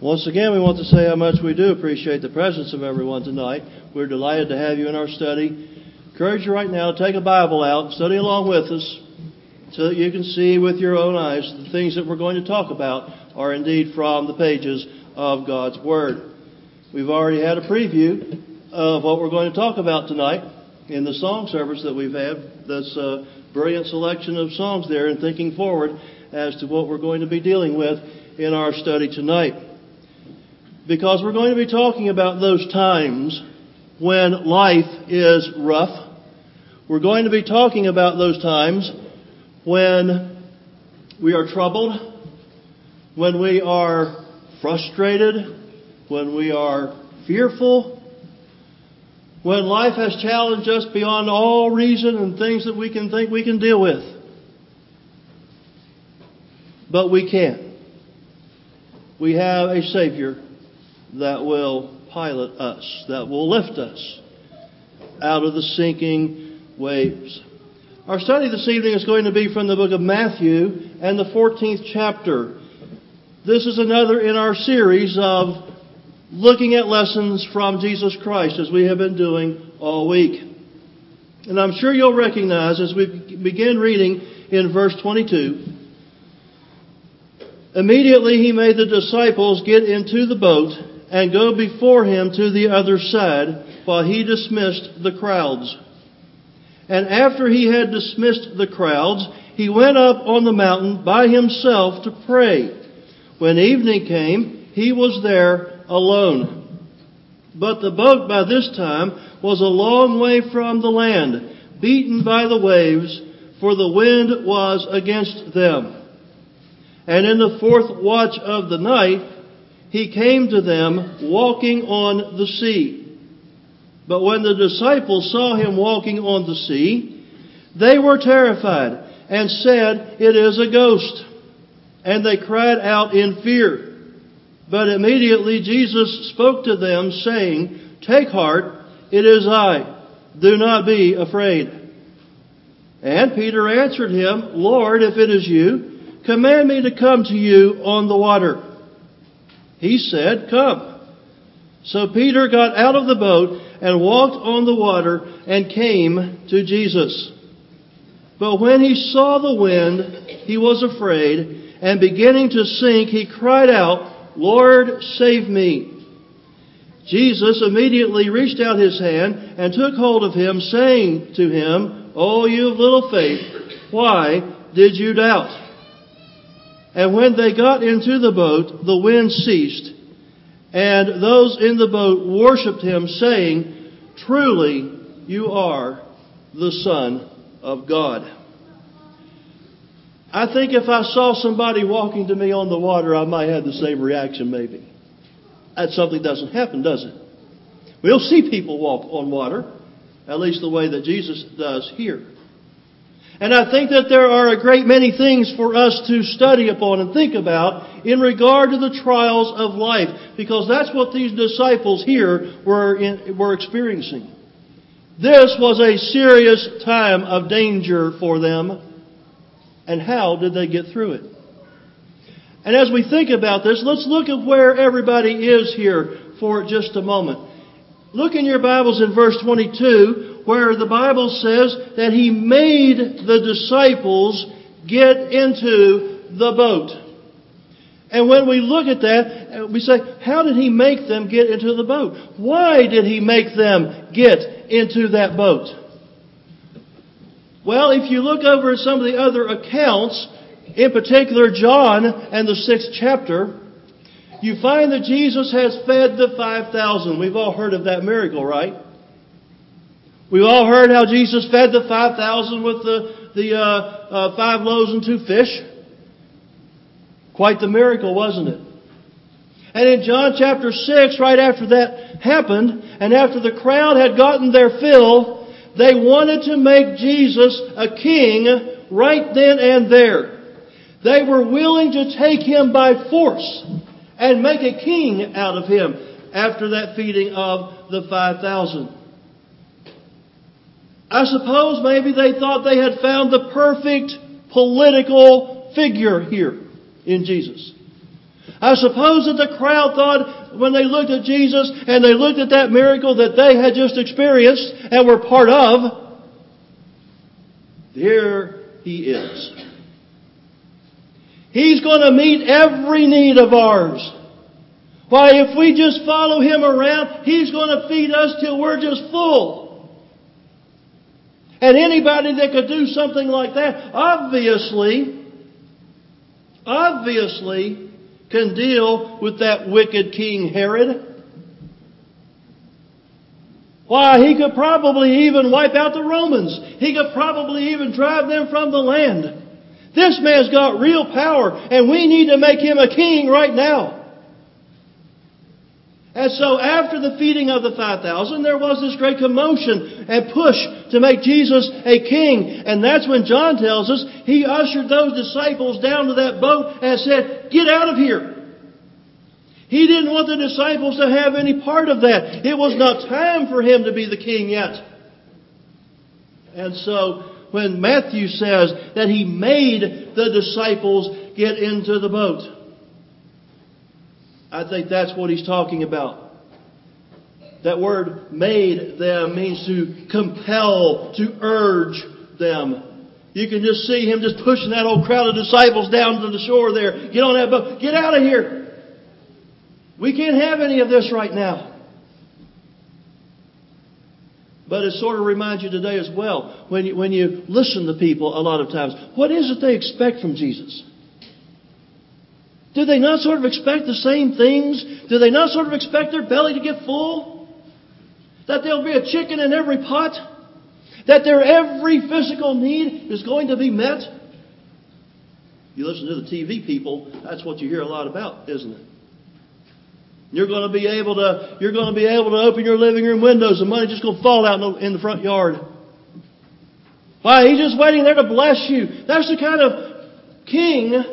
Once again, we want to say how much we do appreciate the presence of everyone tonight. We're delighted to have you in our study. Encourage you right now to take a Bible out, study along with us, so that you can see with your own eyes the things that we're going to talk about are indeed from the pages of God's Word. We've already had a preview of what we're going to talk about tonight in the song service that we've had. This brilliant selection of songs there, and thinking forward as to what we're going to be dealing with in our study tonight. Because we're going to be talking about those times when life is rough. We're going to be talking about those times when we are troubled, when we are frustrated, when we are fearful, when life has challenged us beyond all reason and things that we can think we can deal with. But we can't. We have a Savior that will pilot us, that will lift us out of the sinking waves. Our study this evening is going to be from the book of Matthew and the 14th chapter. This is another in our series of looking at lessons from Jesus Christ, as we have been doing all week. And I'm sure you'll recognize as we begin reading in verse 22, immediately he made the disciples get into the boat and go before him to the other side, while he dismissed the crowds. And after he had dismissed the crowds, he went up on the mountain by himself to pray. When evening came, he was there alone. But the boat by this time was a long way from the land, beaten by the waves, for the wind was against them. And in the fourth watch of the night, he came to them walking on the sea. But when the disciples saw him walking on the sea, they were terrified and said, "It is a ghost." And they cried out in fear. But immediately Jesus spoke to them, saying, "Take heart, it is I. Do not be afraid." And Peter answered him, "Lord, if it is you, command me to come to you on the water." He said, "Come." So Peter got out of the boat and walked on the water and came to Jesus. But when he saw the wind, he was afraid, and beginning to sink, he cried out, "Lord, save me." Jesus immediately reached out his hand and took hold of him, saying to him, "O you of little faith, why did you doubt?" And when they got into the boat, the wind ceased, and those in the boat worshipped him, saying, "Truly, you are the Son of God." I think if I saw somebody walking to me on the water, I might have the same reaction maybe. That's something that doesn't happen, does it? We'll see people walk on water, at least the way that Jesus does here. And I think that there are a great many things for us to study upon and think about in regard to the trials of life, because that's what these disciples here were experiencing. This was a serious time of danger for them. And how did they get through it? And as we think about this, let's look at where everybody is here for just a moment. Look in your Bibles in verse 22, where the Bible says that he made the disciples get into the boat. And when we look at that, we say, how did he make them get into the boat? Why did he make them get into that boat? Well, if you look over at some of the other accounts, in particular John and the 6th chapter, you find that Jesus has fed the 5,000. We've all heard of that miracle, right? We've all heard how Jesus fed the 5,000 with the 5 loaves and 2 fish. Quite the miracle, wasn't it? And in John chapter 6, right after that happened, and after the crowd had gotten their fill, they wanted to make Jesus a king right then and there. They were willing to take him by force and make a king out of him after that feeding of the 5,000. I suppose maybe they thought they had found the perfect political figure here in Jesus. I suppose that the crowd thought when they looked at Jesus and they looked at that miracle that they had just experienced and were part of, there He is. He's going to meet every need of ours. Why, if we just follow Him around, He's going to feed us till we're just full. And anybody that could do something like that, obviously can deal with that wicked King Herod. Why, he could probably even wipe out the Romans. He could probably even drive them from the land. This man's got real power, and we need to make him a king right now. And so after the feeding of the 5,000, there was this great commotion and push to make Jesus a king. And that's when John tells us he ushered those disciples down to that boat and said, "Get out of here." He didn't want the disciples to have any part of that. It was not time for Him to be the king yet. And so when Matthew says that He made the disciples get into the boat, I think that's what He's talking about. That word "made them" means to compel, to urge them. You can just see Him just pushing that old crowd of disciples down to the shore there. Get on that boat. Get out of here. We can't have any of this right now. But it sort of reminds you today as well, when you listen to people a lot of times, what is it they expect from Jesus? Do they not sort of expect the same things? Do they not sort of expect their belly to get full? That there'll be a chicken in every pot? That their every physical need is going to be met? You listen to the TV people, that's what you hear a lot about, isn't it? You're going to be able to open your living room windows and money's just going to fall out in the front yard. Why, He's just waiting there to bless you. That's the kind of king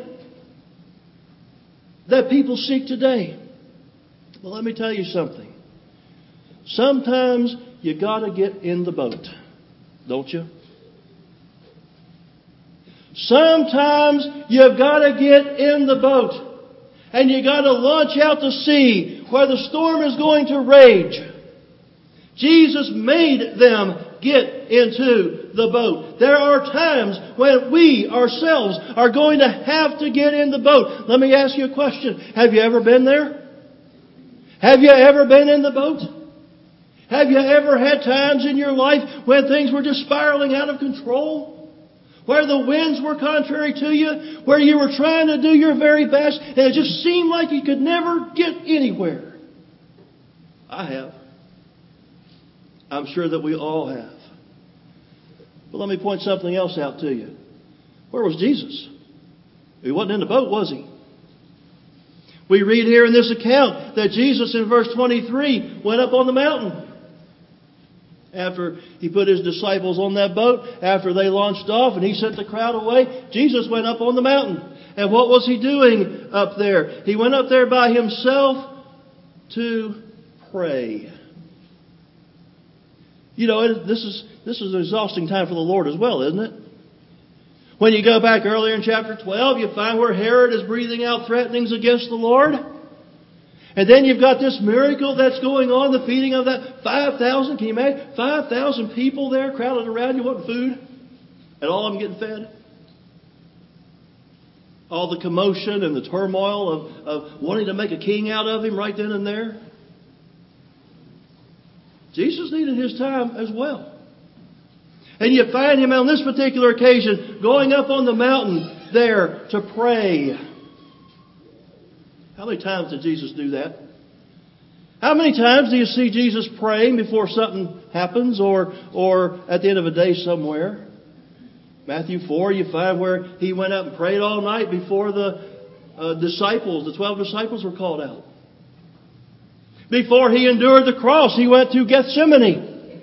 that people seek today. Well, let me tell you something. Sometimes you got to get in the boat, don't you? Sometimes you've got to get in the boat. And you got to launch out to sea where the storm is going to rage. Jesus made them get into the boat. There are times when we ourselves are going to have to get in the boat. Let me ask you a question. Have you ever been there? Have you ever been in the boat? Have you ever had times in your life when things were just spiraling out of control? Where the winds were contrary to you, where you were trying to do your very best, and it just seemed like you could never get anywhere. I have. I'm sure that we all have. But let me point something else out to you. Where was Jesus? He wasn't in the boat, was He? We read here in this account that Jesus in verse 23 went up on the mountain. After He put His disciples on that boat, after they launched off and He sent the crowd away, Jesus went up on the mountain. And what was He doing up there? He went up there by Himself to pray. You know, this is an exhausting time for the Lord as well, isn't it? When you go back earlier in chapter 12, you find where Herod is breathing out threatenings against the Lord. And then you've got this miracle that's going on, the feeding of that 5,000. Can you imagine? 5,000 people there crowded around you wanting food. And all of them getting fed. All the commotion and the turmoil of wanting to make a king out of Him right then and there. Jesus needed His time as well. And you find Him on this particular occasion going up on the mountain there to pray. How many times did Jesus do that? How many times do you see Jesus praying before something happens or at the end of a day somewhere? Matthew 4, you find where He went up and prayed all night before the disciples, the 12 disciples were called out. Before He endured the cross, He went to Gethsemane.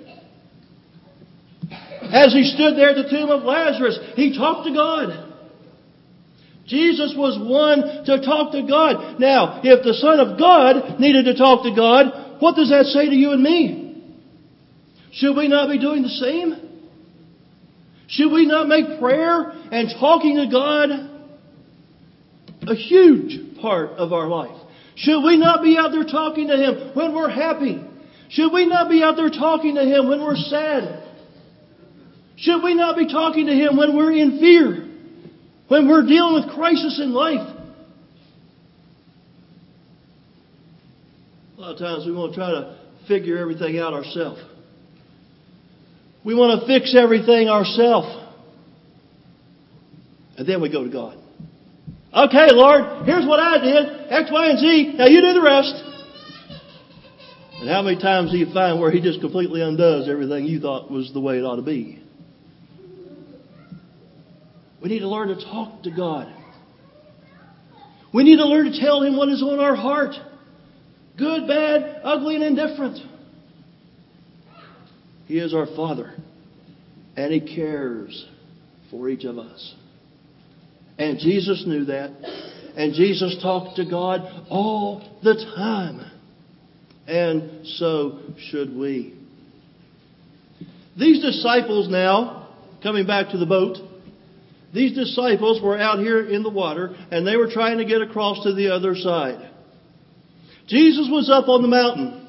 As He stood there at the tomb of Lazarus, He talked to God. Jesus was one to talk to God. Now, if the Son of God needed to talk to God, what does that say to you and me? Should we not be doing the same? Should we not make prayer and talking to God a huge part of our life. Should we not be out there talking to Him when we're happy? Should we not be out there talking to Him when we're sad? Should we not be talking to Him when we're in fear? When we're dealing with crisis in life? A lot of times we want to try to figure everything out ourselves. We want to fix everything ourselves. And then we go to God. Okay, Lord, here's what I did. X, Y, and Z. Now you do the rest. And how many times do you find where He just completely undoes everything you thought was the way it ought to be? We need to learn to talk to God. We need to learn to tell Him what is on our heart. Good, bad, ugly, and indifferent. He is our Father. And He cares for each of us. And Jesus knew that. And Jesus talked to God all the time. And so should we. These disciples now, coming back to the boat, these disciples were out here in the water and they were trying to get across to the other side. Jesus was up on the mountain.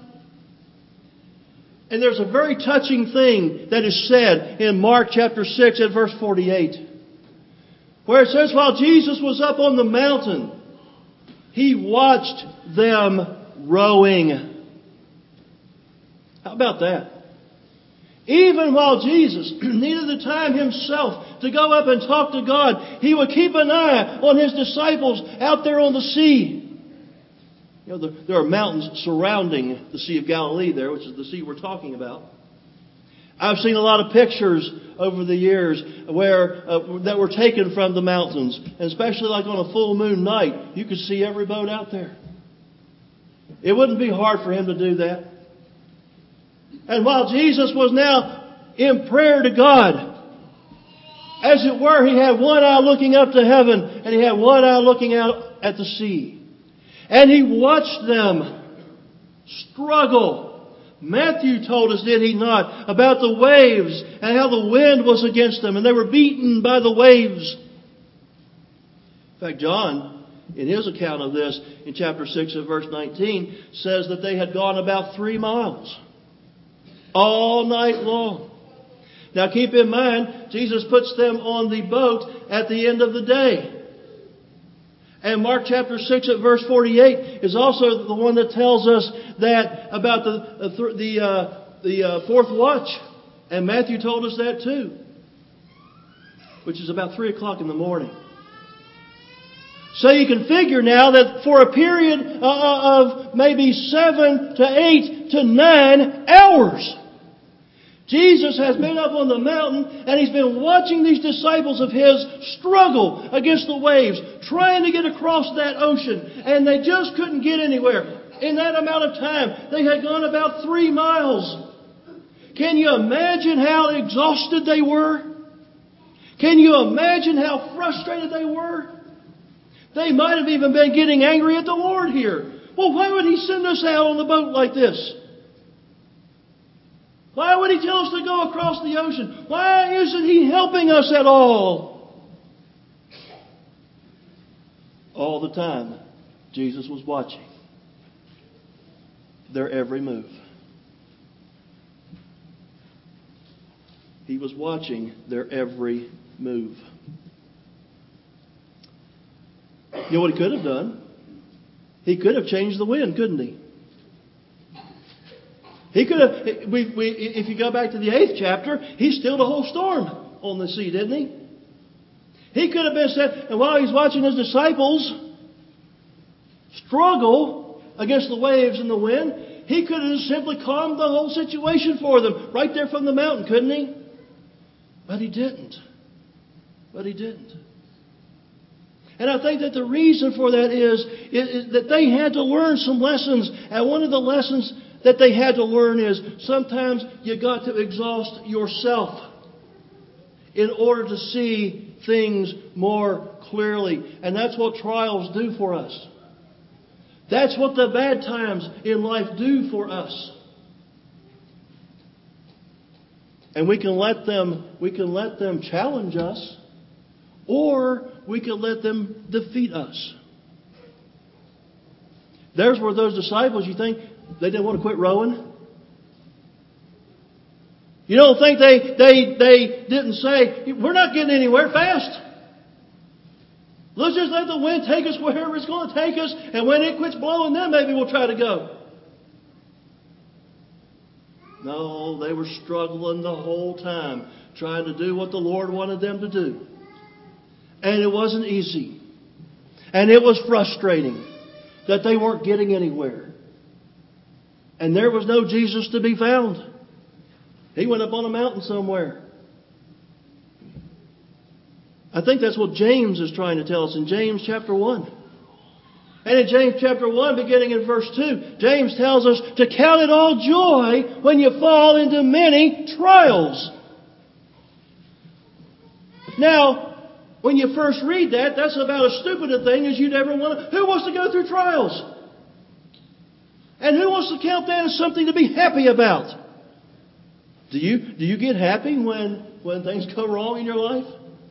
And there's a very touching thing that is said in Mark chapter 6 and verse 48. Where it says, while Jesus was up on the mountain, He watched them rowing. How about that? Even while Jesus needed the time Himself to go up and talk to God, He would keep an eye on His disciples out there on the sea. You know, there are mountains surrounding the Sea of Galilee there, which is the sea we're talking about. I've seen a lot of pictures over the years where that were taken from the mountains. And especially like on a full moon night, you could see every boat out there. It wouldn't be hard for Him to do that. And while Jesus was now in prayer to God, as it were, He had one eye looking up to heaven and He had one eye looking out at the sea. And He watched them struggle. Matthew told us, did he not, about the waves and how the wind was against them and they were beaten by the waves. In fact, John, in his account of this, in chapter 6 and verse 19, says that they had gone about 3 miles all night long. Now keep in mind, Jesus puts them on the boat at the end of the day. And Mark chapter 6 at verse 48 is also the one that tells us that about the fourth watch. And Matthew told us that too. Which is about 3 o'clock in the morning. So you can figure now that for a period of maybe 7 to 8 to 9 hours, Jesus has been up on the mountain and He's been watching these disciples of His struggle against the waves, trying to get across that ocean, and they just couldn't get anywhere. In that amount of time, they had gone about 3 miles. Can you imagine how exhausted they were? Can you imagine how frustrated they were? They might have even been getting angry at the Lord here. Well, why would He send us out on the boat like this? Why would He tell us to go across the ocean? Why isn't He helping us at all? All the time, Jesus was watching their every move. He was watching their every move. You know what He could have done? He could have changed the wind, couldn't He? He could have, if you go back to the 8th chapter, He stilled a whole storm on the sea, didn't He? He could have been said, and while He's watching His disciples struggle against the waves and the wind, He could have simply calmed the whole situation for them right there from the mountain, couldn't He? But He didn't. But He didn't. And I think that the reason for that is that they had to learn some lessons. And one of the lessons that they had to learn is sometimes you got to exhaust yourself in order to see things more clearly. And that's what trials do for us. That's what the bad times in life do for us. And we can let them challenge us, or we can let them defeat us. There's where those disciples, you think they didn't want to quit rowing? You don't think they didn't say, we're not getting anywhere fast. Let's just let the wind take us wherever it's going to take us, and when it quits blowing, then maybe we'll try to go. No, they were struggling the whole time, trying to do what the Lord wanted them to do. And it wasn't easy. And it was frustrating that they weren't getting anywhere. And there was no Jesus to be found. He went up on a mountain somewhere. I think that's what James is trying to tell us in James chapter 1. And in James chapter 1, beginning in verse 2, James tells us to count it all joy when you fall into many trials. Now, when you first read that, that's about as stupid a thing as you'd ever want to. Who wants to go through trials? And who wants to count that as something to be happy about? Do you get happy when things go wrong in your life?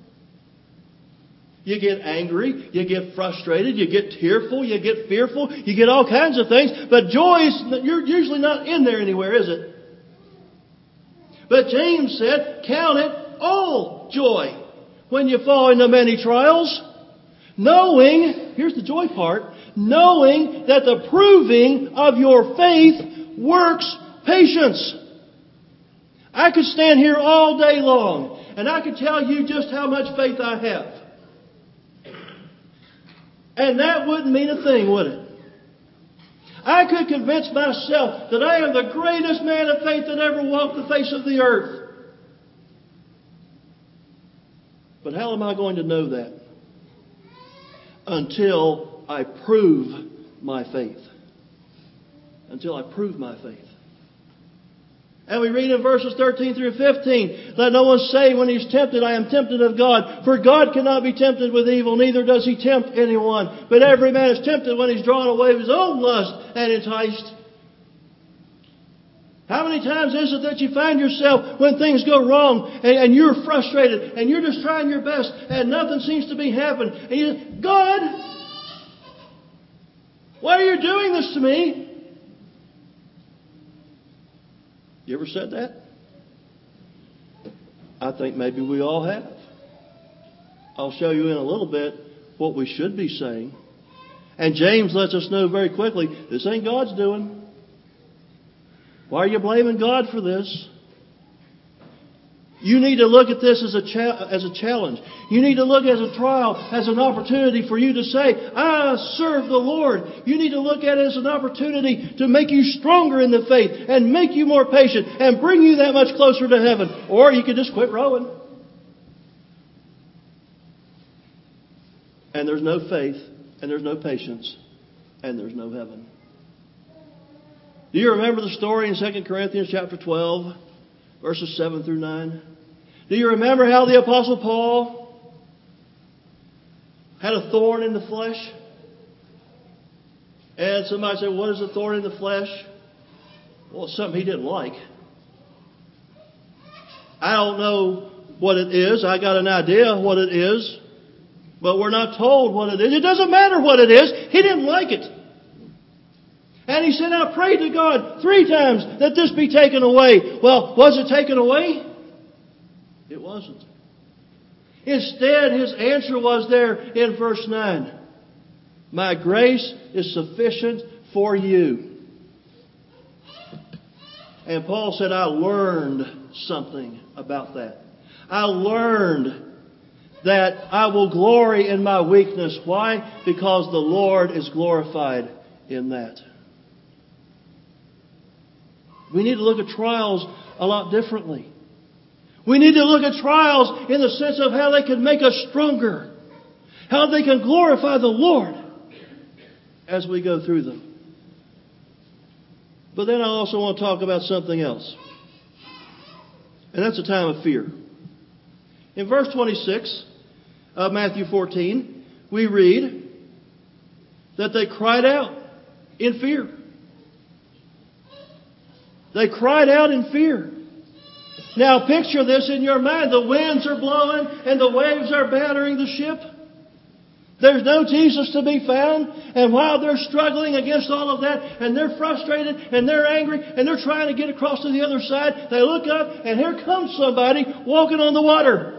You get angry, you get frustrated, you get tearful, you get fearful, you get all kinds of things. But joy is you're usually not in there anywhere, is it? But James said, count it all joy when you fall into many trials, knowing, here's the joy part, knowing that the proving of your faith works patience. I could stand here all day long and I could tell you just how much faith I have. And that wouldn't mean a thing, would it? I could convince myself that I am the greatest man of faith that ever walked the face of the earth. But how am I going to know that? Until I prove my faith. Until I prove my faith. And we read in verses 13 through 15, let no one say when he's tempted, I am tempted of God. For God cannot be tempted with evil, neither does He tempt anyone. But every man is tempted when he's drawn away of his own lust and enticed. How many times is it that you find yourself when things go wrong and you're frustrated and you're just trying your best and nothing seems to be happening. And you say, God, why are you doing this to me? You ever said that? I think maybe we all have. I'll show you in a little bit what we should be saying. And James lets us know very quickly, this ain't God's doing. Why are you blaming God for this? You need to look at this as a challenge. You need to look at it as a trial, as an opportunity for you to say, I serve the Lord. You need to look at it as an opportunity to make you stronger in the faith and make you more patient and bring you that much closer to heaven. Or you could just quit rowing. And there's no faith, and there's no patience, and there's no heaven. Do you remember the story in 2 Corinthians chapter 12? Verses 7 through 9. Do you remember how the Apostle Paul had a thorn in the flesh? And somebody said, what is a thorn in the flesh? Well, it's something he didn't like. I don't know what it is. I got an idea what it is. But we're not told what it is. It doesn't matter what it is. He didn't like it. And he said, I prayed to God 3 times that this be taken away. Well, was it taken away? It wasn't. Instead, his answer was there in verse 9. My grace is sufficient for you. And Paul said, I learned something about that. I learned that I will glory in my weakness. Why? Because the Lord is glorified in that. We need to look at trials a lot differently. We need to look at trials in the sense of how they can make us stronger. How they can glorify the Lord as we go through them. But then I also want to talk about something else. And that's a time of fear. In verse 26 of Matthew 14, we read that they cried out in fear. They cried out in fear. Now picture this in your mind. The winds are blowing and the waves are battering the ship. There's no Jesus to be found. And while they're struggling against all of that, and they're frustrated, and they're angry, and they're trying to get across to the other side, they look up, and here comes somebody walking on the water.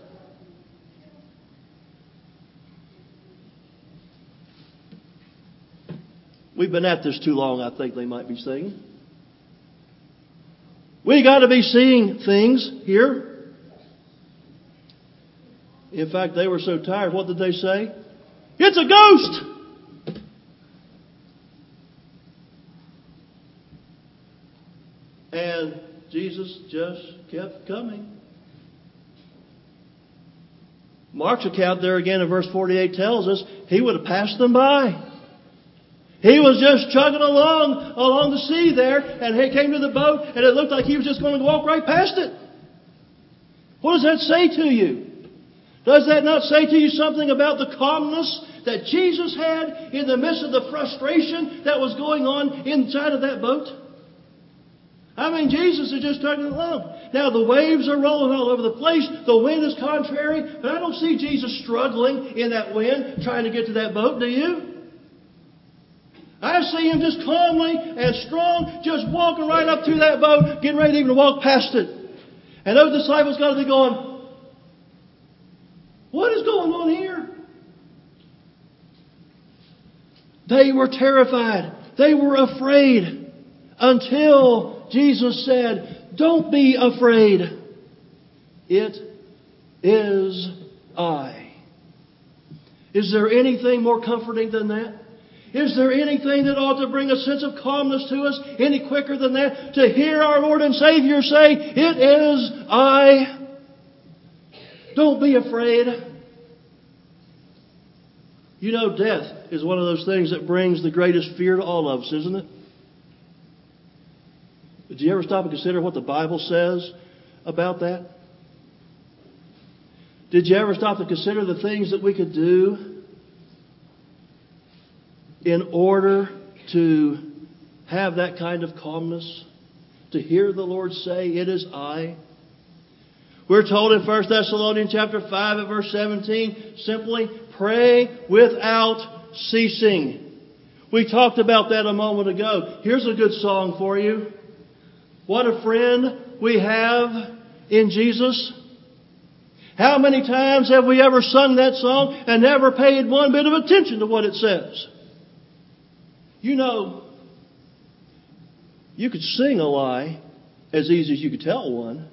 We've been at this too long, I think they might be saying. We got to be seeing things here. In fact, they were so tired. What did they say? It's a ghost! And Jesus just kept coming. Mark's account there again in verse 48 tells us he would have passed them by. He was just chugging along the sea there, and he came to the boat, and it looked like he was just going to walk right past it. What does that say to you? Does that not say to you something about the calmness that Jesus had in the midst of the frustration that was going on inside of that boat? I mean, Jesus is just tugging along. Now, the waves are rolling all over the place. The wind is contrary. But I don't see Jesus struggling in that wind trying to get to that boat, do you? I see him just calmly and strong, just walking right up to that boat, getting ready even to walk past it. And those disciples got to be going, what is going on here? They were terrified. They were afraid until Jesus said, don't be afraid. It is I. Is there anything more comforting than that? Is there anything that ought to bring a sense of calmness to us any quicker than that? To hear our Lord and Savior say, it is I. Don't be afraid. You know, death is one of those things that brings the greatest fear to all of us, isn't it? Did you ever stop and consider what the Bible says about that? Did you ever stop and consider the things that we could do in order to have that kind of calmness? To hear the Lord say, it is I. We're told in 1 Thessalonians chapter 5 at verse 17, simply pray without ceasing. We talked about that a moment ago. Here's a good song for you. What a friend we have in Jesus. How many times have we ever sung that song and never paid one bit of attention to what it says? You know, you could sing a lie as easy as you could tell one.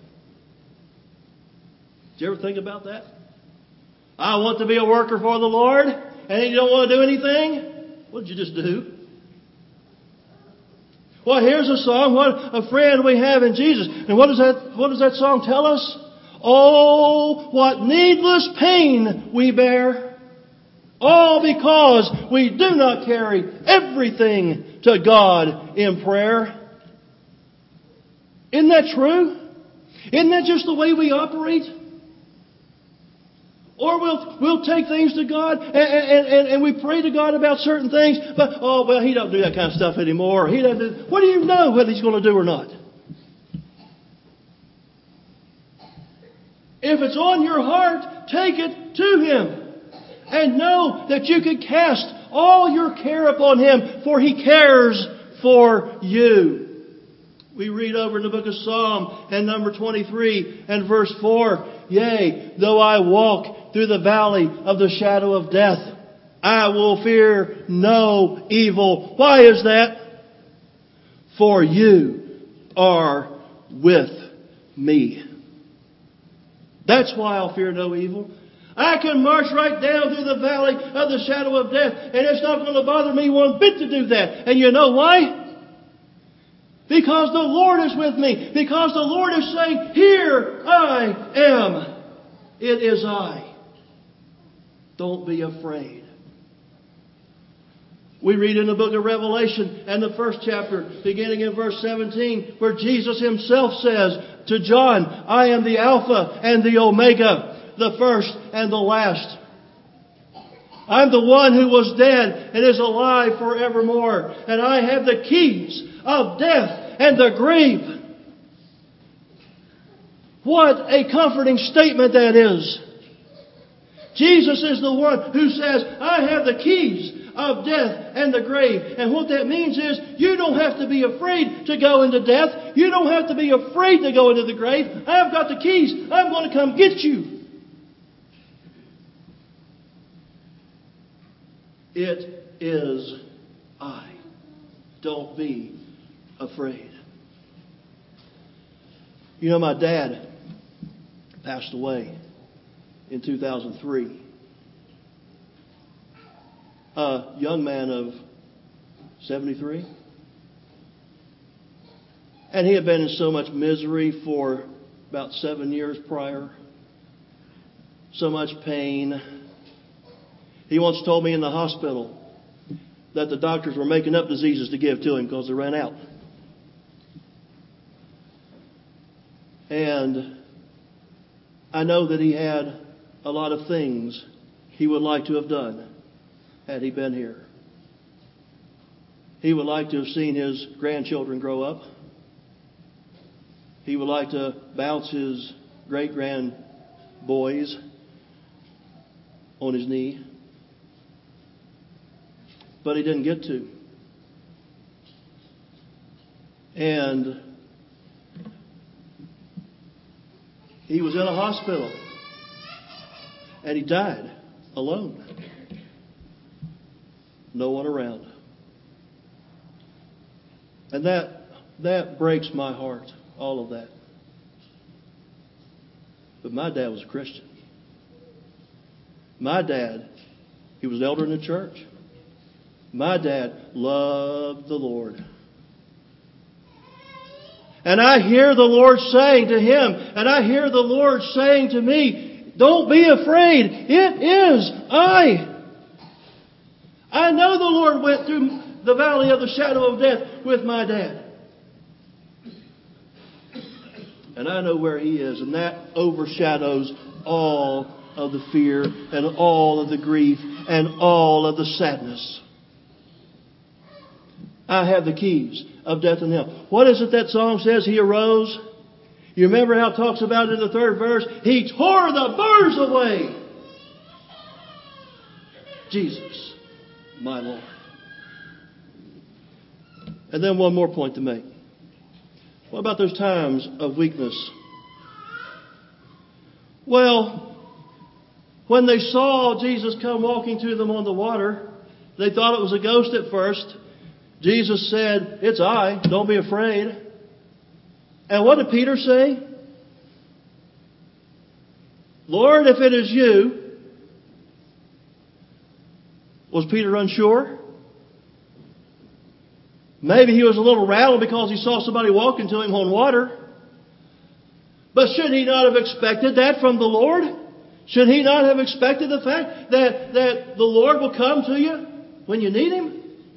Did you ever think about that? I want to be a worker for the Lord, and you don't want to do anything? What did you just do? Well, here's a song, what a friend we have in Jesus. And what does that song tell us? Oh, what needless pain we bear. All because we do not carry everything to God in prayer. Isn't that true? Isn't that just the way we operate? Or we'll take things to God and we pray to God about certain things, but He don't do that kind of stuff anymore. He doesn't do. What do you know whether He's going to do or not? If it's on your heart, take it to Him. And know that you can cast all your care upon Him, for He cares for you. We read over in the book of Psalm and number 23 and verse 4, yea, though I walk through the valley of the shadow of death, I will fear no evil. Why is that? For you are with me. That's why I'll fear no evil. I can march right down through the valley of the shadow of death, and it's not going to bother me one bit to do that. And you know why? Because the Lord is with me. Because the Lord is saying, here I am. It is I. Don't be afraid. We read in the book of Revelation and the first chapter, beginning in verse 17, where Jesus Himself says to John, I am the Alpha and the Omega, the first and the last. I'm the one who was dead and is alive forevermore. And I have the keys of death and the grave. What a comforting statement that is. Jesus is the one who says, I have the keys of death and the grave. And what that means is you don't have to be afraid to go into death. You don't have to be afraid to go into the grave. I've got the keys. I'm going to come get you. It is I. Don't be afraid. You know, my dad passed away in 2003. A young man of 73. And he had been in so much misery for about 7 years prior. So much pain. He once told me in the hospital that the doctors were making up diseases to give to him because they ran out. And I know that he had a lot of things he would like to have done had he been here. He would like to have seen his grandchildren grow up. He would like to bounce his great-grandboys on his knee. But he didn't get to. And he was in a hospital. And he died alone. No one around. And that breaks my heart, all of that. But my dad was a Christian. My dad, he was elder in the church. My dad loved the Lord. And I hear the Lord saying to him, and I hear the Lord saying to me, don't be afraid. It is I. I know the Lord went through the valley of the shadow of death with my dad. And I know where he is. And that overshadows all of the fear and all of the grief and all of the sadness. I have the keys of death and hell. What is it that song says? He arose. You remember how it talks about it in the third verse? He tore the bars away. Jesus, my Lord. And then one more point to make. What about those times of weakness? Well, when they saw Jesus come walking to them on the water, they thought it was a ghost at first. Jesus said, it's I, don't be afraid. And what did Peter say? Lord, if it is you. Was Peter unsure? Maybe he was a little rattled because he saw somebody walking to him on water. But should he not have expected that from the Lord? Should he not have expected the fact that the Lord will come to you when you need Him?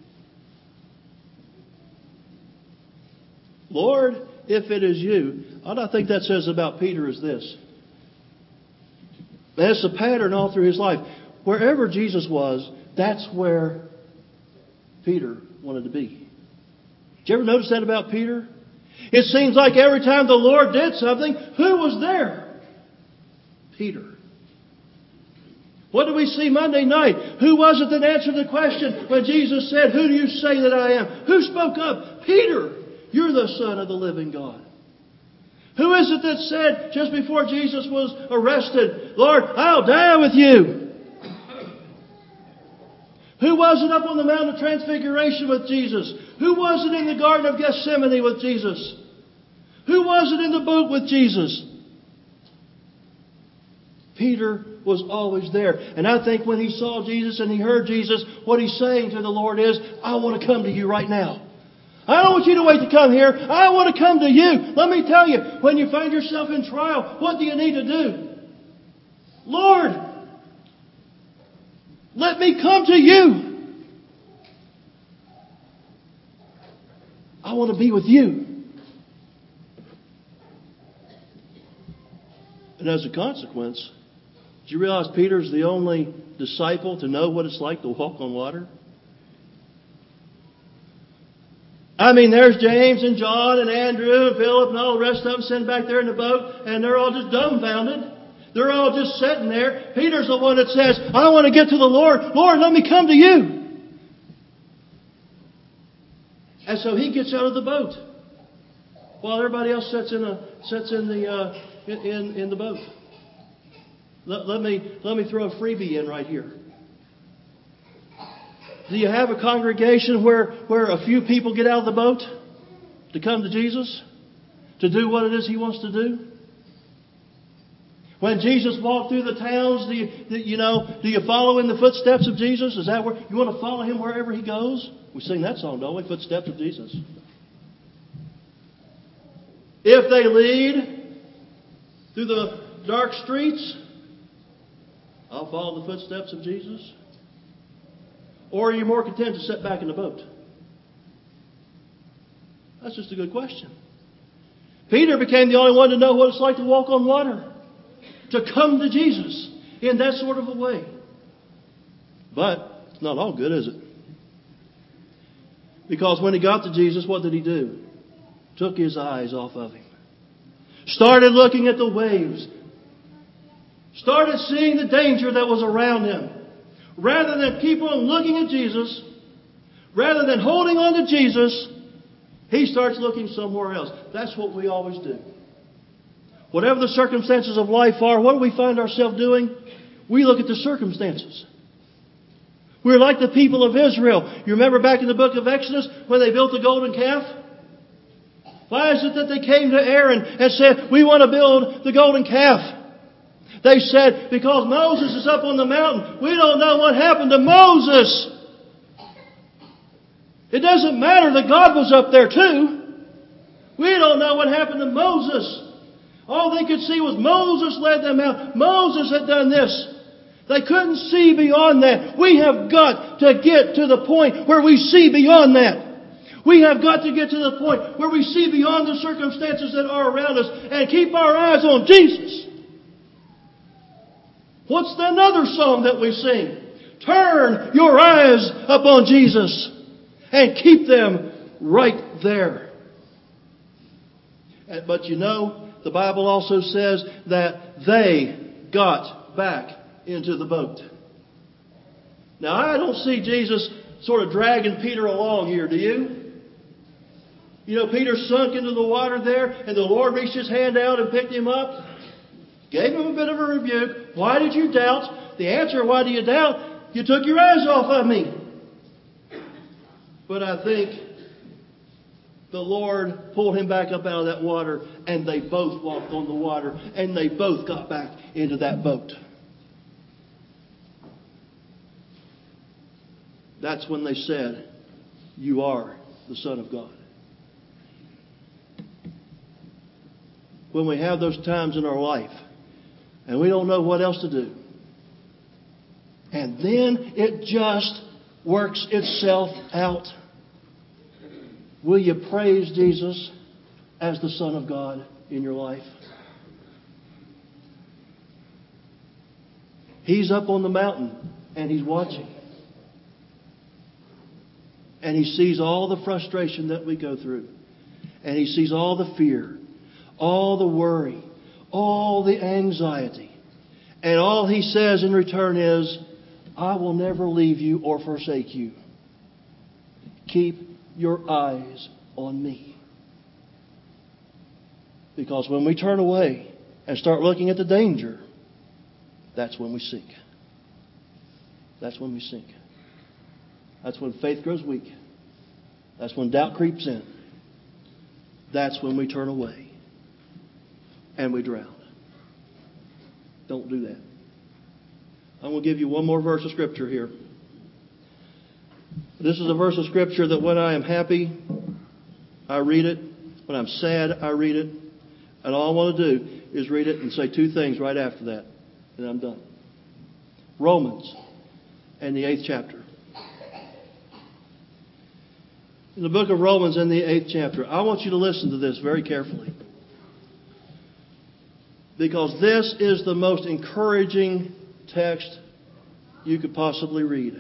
Lord, if it is you. What I think that says about Peter is this. And it's a pattern all through his life. Wherever Jesus was, that's where Peter wanted to be. Did you ever notice that about Peter? It seems like every time the Lord did something, who was there? Peter. What did we see Monday night? Who was it that answered the question when Jesus said, who do you say that I am? Who spoke up? Peter. You're the Son of the living God. Who is it that said just before Jesus was arrested, Lord, I'll die with you? Who was it up on the Mount of Transfiguration with Jesus? Who was it in the Garden of Gethsemane with Jesus? Who was it in the boat with Jesus? Peter was always there. And I think when he saw Jesus and he heard Jesus, what he's saying to the Lord is, I want to come to you right now. I don't want you to wait to come here. I want to come to you. Let me tell you, when you find yourself in trial, what do you need to do? Lord, let me come to you. I want to be with you. And as a consequence, did you realize Peter's the only disciple to know what it's like to walk on water? I mean, there's James and John and Andrew and Philip and all the rest of them sitting back there in the boat, and they're all just dumbfounded. They're all just sitting there. Peter's the one that says, I want to get to the Lord. Lord, let me come to you. And so he gets out of the boat while everybody else sits in the boat. Let me throw a freebie in right here. Do you have a congregation where a few people get out of the boat to come to Jesus? To do what it is He wants to do? When Jesus walked through the towns, do you follow in the footsteps of Jesus? Is that where you want to follow Him wherever He goes? We sing that song, don't we? Footsteps of Jesus. If they lead through the dark streets, I'll follow the footsteps of Jesus. Or are you more content to sit back in the boat? That's just a good question. Peter became the only one to know what it's like to walk on water. To come to Jesus in that sort of a way. But it's not all good, is it? Because when he got to Jesus, what did he do? Took his eyes off of Him. Started looking at the waves. Started seeing the danger that was around him. Rather than keep on looking at Jesus, rather than holding on to Jesus, he starts looking somewhere else. That's what we always do. Whatever the circumstances of life are, what do we find ourselves doing? We look at the circumstances. We're like the people of Israel. You remember back in the book of Exodus when they built the golden calf? Why is it that they came to Aaron and said, we want to build the golden calf? They said, because Moses is up on the mountain, we don't know what happened to Moses. It doesn't matter that God was up there too. We don't know what happened to Moses. All they could see was Moses led them out. Moses had done this. They couldn't see beyond that. We have got to get to the point where we see beyond that. We have got to get to the point where we see beyond the circumstances that are around us and keep our eyes on Jesus. What's another song that we sing? Turn your eyes upon Jesus and keep them right there. But the Bible also says that they got back into the boat. Now, I don't see Jesus sort of dragging Peter along here, do you? Peter sunk into the water there, and the Lord reached His hand out and picked him up. Gave him a bit of a rebuke. Why did you doubt? The answer, why do you doubt? You took your eyes off of me. But I think the Lord pulled him back up out of that water, and they both walked on the water, and they both got back into that boat. That's when they said, you are the Son of God. When we have those times in our life, and we don't know what else to do, and then it just works itself out. Will you praise Jesus as the Son of God in your life? He's up on the mountain and He's watching. And He sees all the frustration that we go through. And He sees all the fear, all the worry, all the anxiety. And all He says in return is, I will never leave you or forsake you. Keep your eyes on me. Because when we turn away and start looking at the danger, that's when we sink. That's when we sink. That's when faith grows weak. That's when doubt creeps in. That's when we turn away and we drown. Don't do that. I'm going to give you one more verse of Scripture here. This is a verse of Scripture that when I am happy, I read it. When I'm sad, I read it. And all I want to do is read it and say two things right after that. And I'm done. Romans and the 8th chapter. In the book of Romans in the 8th chapter, I want you to listen to this very carefully. Because this is the most encouraging text you could possibly read.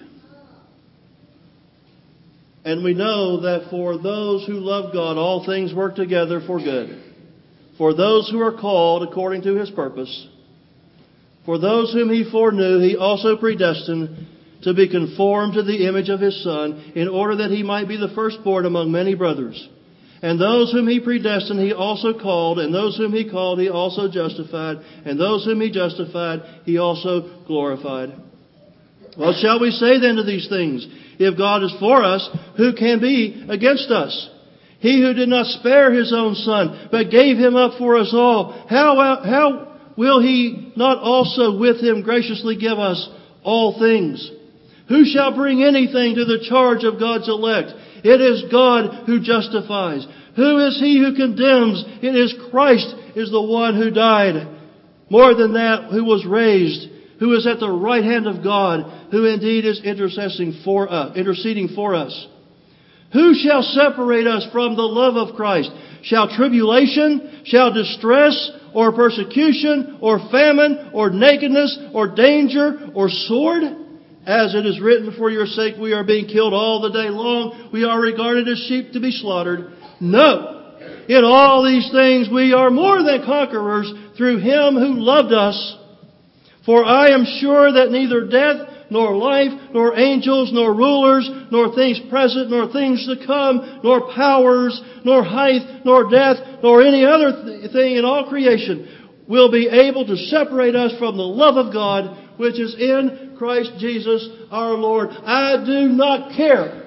And we know that for those who love God, all things work together for good. For those who are called according to His purpose. For those whom He foreknew, He also predestined to be conformed to the image of His Son, in order that He might be the firstborn among many brothers. And those whom He predestined, He also called. And those whom He called, He also justified. And those whom He justified, He also glorified. What shall we say then to these things? If God is for us, who can be against us? He who did not spare His own Son, but gave Him up for us all, how will He not also with Him graciously give us all things? Who shall bring anything to the charge of God's elect? It is God who justifies. Who is he who condemns? It is Christ is the one who died. More than that, who was raised, who is at the right hand of God, who indeed is interceding for us. Who shall separate us from the love of Christ? Shall tribulation, shall distress, or persecution, or famine, or nakedness, or danger, or sword? As it is written, for your sake we are being killed all the day long. We are regarded as sheep to be slaughtered. No! In all these things we are more than conquerors through Him who loved us. For I am sure that neither death, nor life, nor angels, nor rulers, nor things present, nor things to come, nor powers, nor height, nor depth, nor any other thing in all creation will be able to separate us from the love of God, which is in Christ Jesus our Lord. I do not care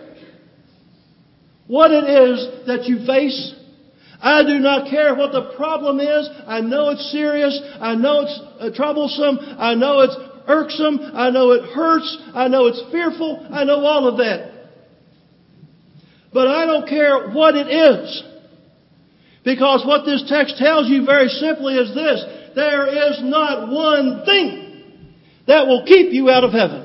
what it is that you face. I do not care what the problem is. I know it's serious. I know it's troublesome. I know it's irksome. I know it hurts. I know it's fearful. I know all of that. But I don't care what it is. Because what this text tells you very simply is this: there is not one thing that will keep you out of heaven.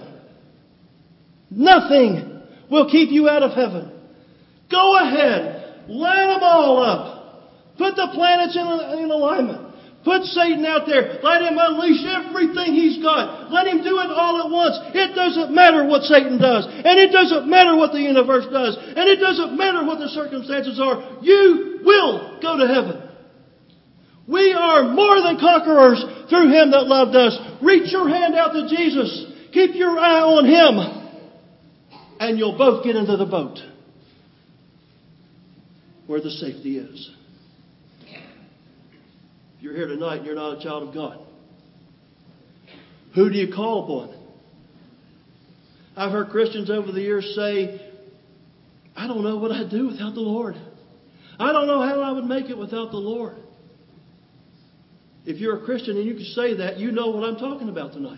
Nothing will keep you out of heaven. Go ahead. Line them all up. Put the planets in alignment. Put Satan out there. Let him unleash everything he's got. Let him do it all at once. It doesn't matter what Satan does. And it doesn't matter what the universe does. And it doesn't matter what the circumstances are. You will go to heaven. We are more than conquerors through Him that loved us. Reach your hand out to Jesus. Keep your eye on Him. And you'll both get into the boat where the safety is. If you're here tonight and you're not a child of God, who do you call upon? I've heard Christians over the years say, I don't know what I'd do without the Lord. I don't know how I would make it without the Lord. If you're a Christian and you can say that, you know what I'm talking about tonight.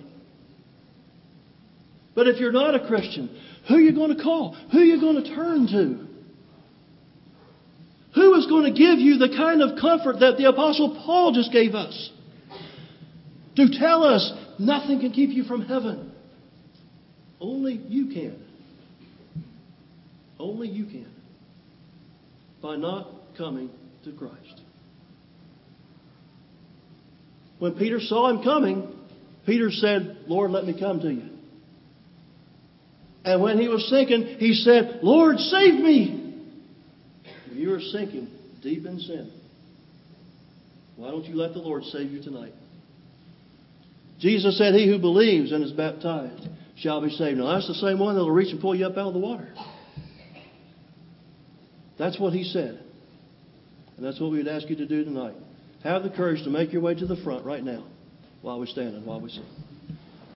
But if you're not a Christian, who are you going to call? Who are you going to turn to? Who is going to give you the kind of comfort that the Apostle Paul just gave us? To tell us nothing can keep you from heaven. Only you can. Only you can. By not coming to Christ. When Peter saw Him coming, Peter said, Lord, let me come to you. And when he was sinking, he said, Lord, save me. If you are sinking deep in sin, why don't you let the Lord save you tonight? Jesus said, he who believes and is baptized shall be saved. Now that's the same one that will reach and pull you up out of the water. That's what He said. And that's what we would ask you to do tonight. Have the courage to make your way to the front right now while we stand and while we sing.